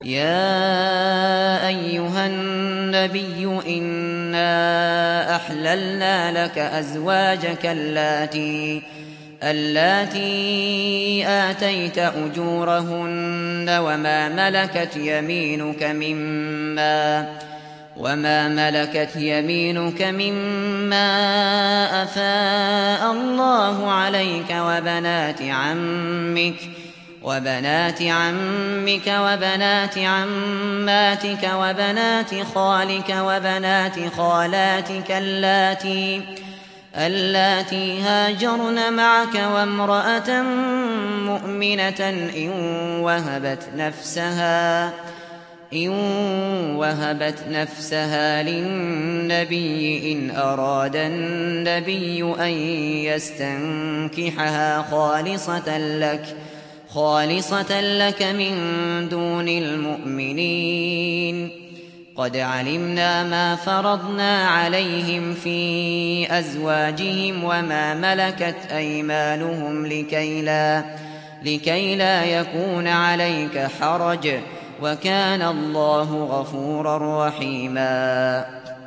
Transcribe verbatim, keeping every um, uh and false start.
يا أيها النبي إنا أحللنا لك أزواجك اللاتي اللاتي آتيت أجورهن وما ملكت يمينك مما وما ملكت يمينك مما أفاء الله عليك وبنات عمك وبنات عمك وبنات عماتك وبنات خالك وبنات خالاتك اللاتي اللاتي هاجرن معك وامرأة مؤمنة إن وهبت نفسها إن وهبت نفسها للنبي إن أراد النبي أن يستنكحها خالصة لك خالصة لك من دون المؤمنين. قد علمنا ما فرضنا عليهم في أزواجهم وما ملكت أيمانهم لكي لا, لكي لا يكون عليك حرج وكان الله غفورا رحيما.